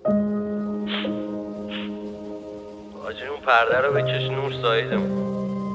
آجی اون پرده رو بکش نور سایدمون.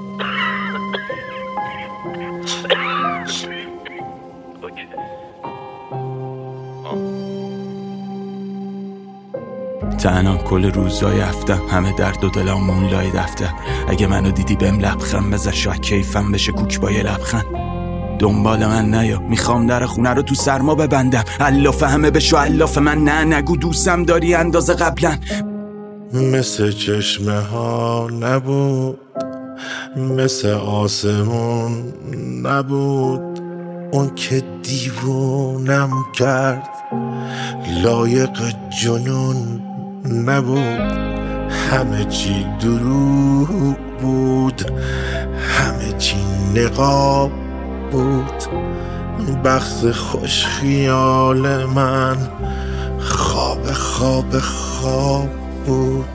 تنها کل روزای هفتم همه درد و دلامون لای دفتر. اگه منو دیدی بهم لبخند بزن، شاید کیفم بشه کوک با یه لبخند. دنبال من نیا، میخوام در خونه رو تو سرما ببندم. الاف همه بشو الاف من، نه نگو دوستم داری اندازه قبلا. مثل چشمه ها نبود، مثل آسمون نبود، اون که دیوونم کرد لایق جنون نبود. همه چی دروغ بود، همه چی نقاب بود. بخت خوش خیال من خواب خواب خواب بود.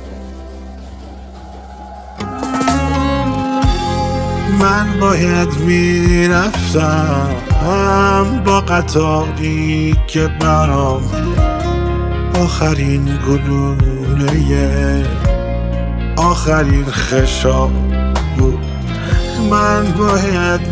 من باید میرفتم با قطاری که برام آخرین گلوله آخرین خشاب بود. من باید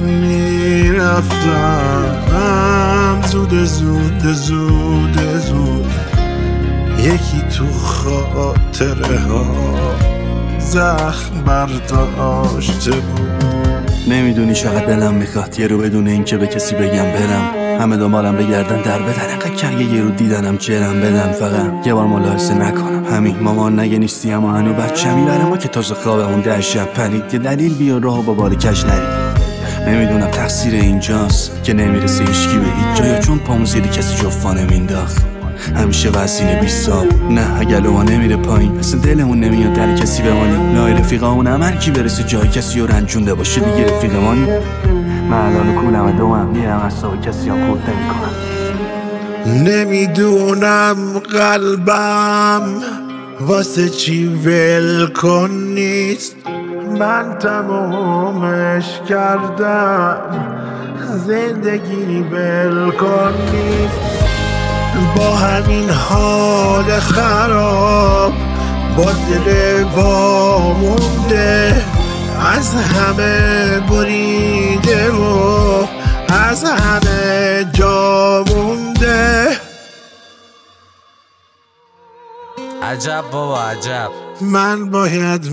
میرفتم زود زود زود زود، یکی تو خاطره ها زخم برداشته بود. نمیدونی چقدر دلم میخواد یه رو بدون این که به کسی بگم برم. همه دنبالم بگردن در بدن، انقدر کرگه یه رو دیدنم جرم بدن. فقط یه بار ملاحظه نکنم همین مامان نگه نیستی اما هنو بچه میبره ما که تازه خوابمون 10 شب پرید. یه دلیل بیا راه با بار کش نرید. نمیدونم تقصیر اینجاست که نمیرسه هیچکی به هیچ جا، یا چون پامو زیر کسی جفا نمینداخت. همیشه وزین بیستاب نه اگه لوها نمیره پایین، مثل دلمون نمیاد در کسی بمانیم. لای رفیقامون هم هر کی برسه جای کسی رو رنجونده باشه دیگه رفیقمانی. من الان کولم دومم میرم اصلا کسی هم خورد نمیکنم. نمیدونم قلبم واسه چی ول کن نیست. من تمومش کردم زندگی ول کن نیست. با همین حال خراب با دل وامونده، از همه بریده و از همه جا مونده. عجب بابا عجب. من باید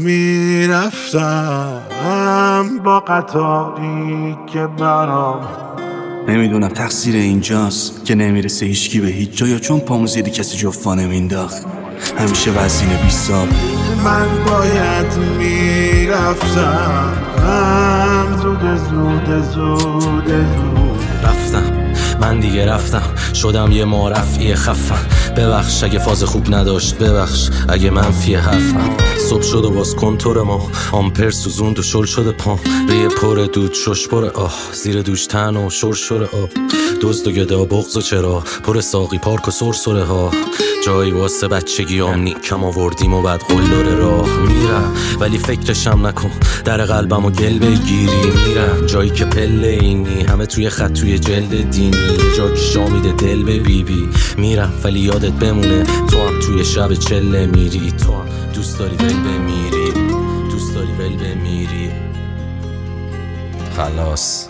میرفتم با قطاری که برام. نمیدونم تقصیر اینجاست که نمیرسه هیچکی به هیچ جا، یا چون پامو زیر کسی جفا نمینداخت. همیشه وزین بیستاب. من باید میرفتم زود زود زود زود. رفتم من دیگه رفتم، شدم یه معرفی خفن. ببخش اگه فاز خوب نداشت، ببخش اگه منفی حرفم. صبح شد و باز کنتور ما آمپر سوزوند و شل شده پام. ریه پر دود شش پر آه، زیر دوش تن و شرشور آب. دزد و گدا بغض و چرا پر ساقی پارک و سرسره ها. جایی واسه بچگی آمنی کم آوردیم و بعد قلدر راه میرم، ولی فکرشم نکن در قلبم و گل بگیری. میرم جایی که پله اینی همه توی خط توی جلد دینی، جا که شامیده دل به بیبی. میرم ولی یادت بمونه تو هم توی شب چله میری. تو هم دوست داری ول بمیری، دوست داری ول بمیری. خلاص